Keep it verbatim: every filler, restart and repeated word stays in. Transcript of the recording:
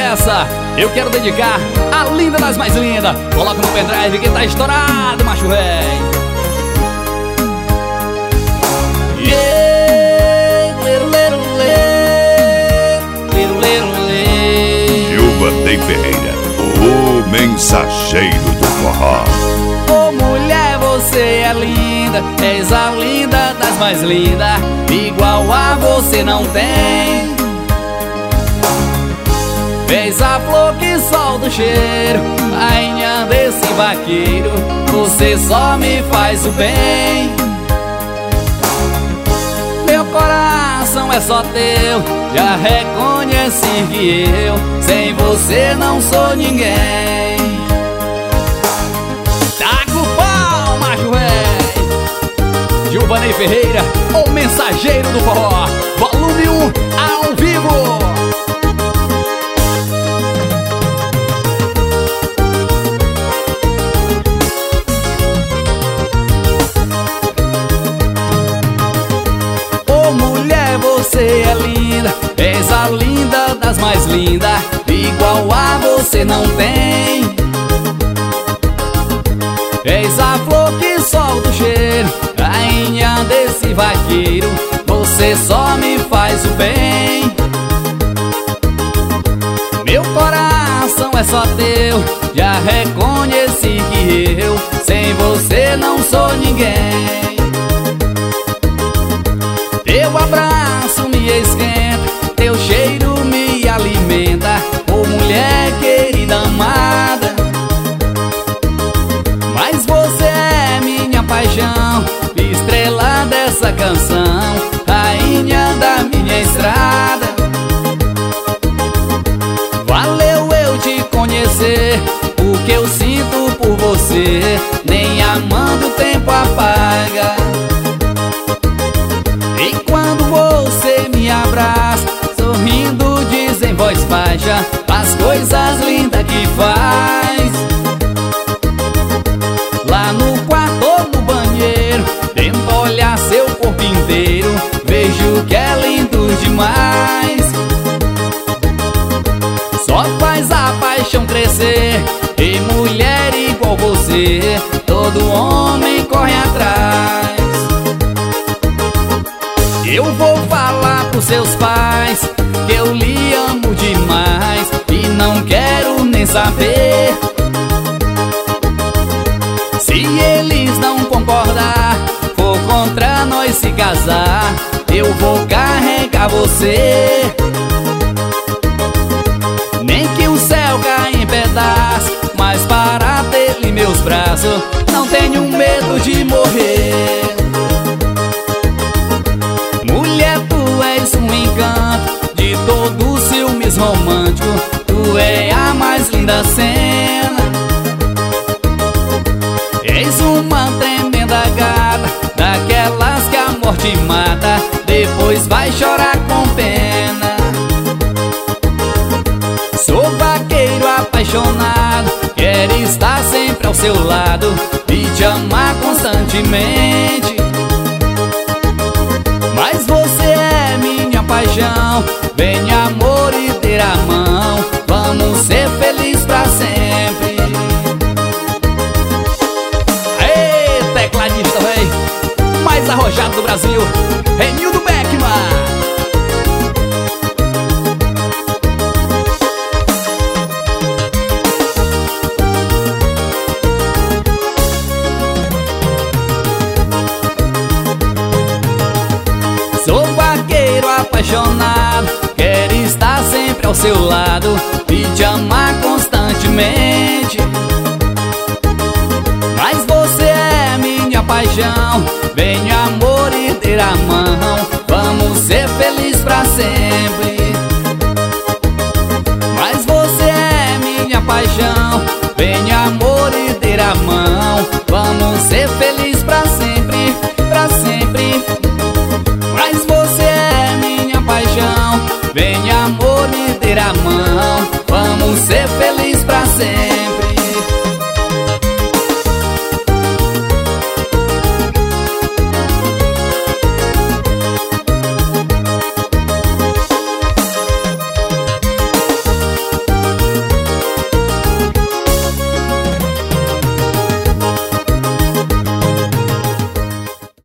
essa eu quero dedicar a linda das mais lindas. Coloca no pendrive que tá estourado, macho rei. Gilvanei Ferreira, o mensageiro do forró. Ô mulher, você é linda, és a linda das mais lindas. Igual a você não tem. És a flor que solta o cheiro, rainha desse vaqueiro. Você só me faz o bem. Meu coração é só teu, já reconheci que eu sem você não sou ninguém. Taca o pau, macho rei. Gilvanei Ferreira, o mensageiro do forró, volume um, ao vivo. Você é linda, és a linda das mais lindas. Igual a você não tem. És a flor que solta o cheiro, rainha desse vaqueiro. Você só me faz o bem. Meu coração é só teu, já reconheci que eu sem você não sou ninguém. Teu abraço me esquenta, teu cheiro me alimenta. Ô mulher querida amada, mas você é minha paixão, estrela dessa canção, rainha da minha estrada. Valeu eu te conhecer, o que eu sinto por você nem amando o tempo apaga. E quando você me abraça, sorrindo diz em voz baixa as coisas lindas que faz. Lá no quarto ou no banheiro, tento olhar seu corpo inteiro, vejo que é lindo demais. Só faz a paixão crescer, e mulher igual você, todo homem corre atrás. Eu vou falar pros seus pais que eu lhe amo demais e não quero nem saber. Se eles não concordar, for contra nós se casar, eu vou carregar você. Nem que o céu caia em pedaços, mas para ter em meus braços não tenho medo de morrer. Mulher, tu és um encanto de todo o ciúmes romântico. Tu é a mais linda cena. És uma tremenda gata, daquelas que a morte mata, depois vai chorar com pena. Sou vaqueiro apaixonado, quero estar sempre ao seu lado e te amar constantemente. Mas você é minha paixão, vem amor e ter a mão, vamos ser felizes pra sempre. Aê, tecladista rei, mais arrojado do Brasil, Renildo Beckman. Sou vaqueiro apaixonado, quero estar sempre ao seu lado e te amar constantemente. Mas você é minha paixão, vem amor e ter a mão, vamos ser felizes pra sempre. Mas você é minha paixão, vem amor e ter a mão, vamos ser felizes pra sempre, pra sempre. Mas você é minha paixão, vem amor e ter a mão, vamos ser felizes pra sempre.